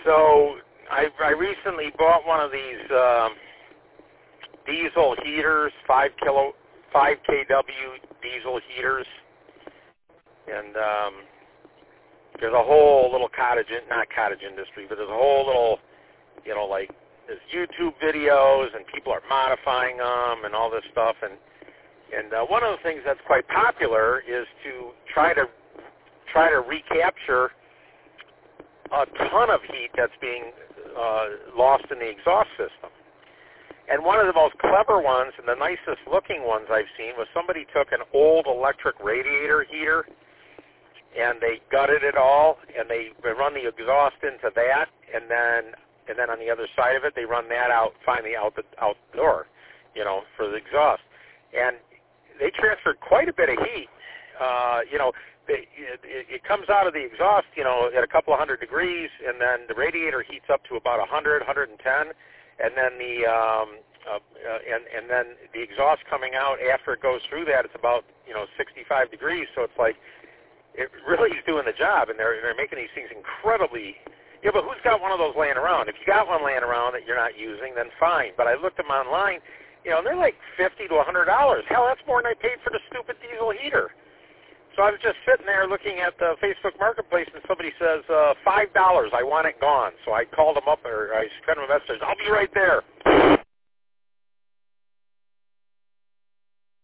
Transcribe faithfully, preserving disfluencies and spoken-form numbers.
So I, I recently bought one of these um, diesel heaters, five kilo, five K W diesel heaters, and um, there's a whole little cottage, not cottage industry, but there's a whole little, you know, like there's YouTube videos, and people are modifying them and all this stuff, and and uh, one of the things that's quite popular is to try to try to recapture a ton of heat that's being uh, lost in the exhaust system. And one of the most clever ones and the nicest looking ones I've seen was somebody took an old electric radiator heater and they gutted it all and they run the exhaust into that, and then and then on the other side of it they run that out finally out the out the door, you know, for the exhaust. And they transferred quite a bit of heat. Uh, you know, It, it, it comes out of the exhaust, you know, at a couple of hundred degrees, and then the radiator heats up to about one hundred, one hundred ten, and then the um, uh, uh, and and then the exhaust coming out after it goes through that, it's about, you know, sixty-five degrees. So it's like it really is doing the job, and they're they're making these things incredibly. Yeah, but who's got one of those laying around? If you got one laying around that you're not using, then fine. But I looked them online, you know, and they're like fifty to a hundred dollars. Hell, that's more than I paid for the stupid diesel heater. So I was just sitting there looking at the Facebook Marketplace, and somebody says, uh, five dollars, I want it gone. So I called them up, or I sent them a message, I'll be right there.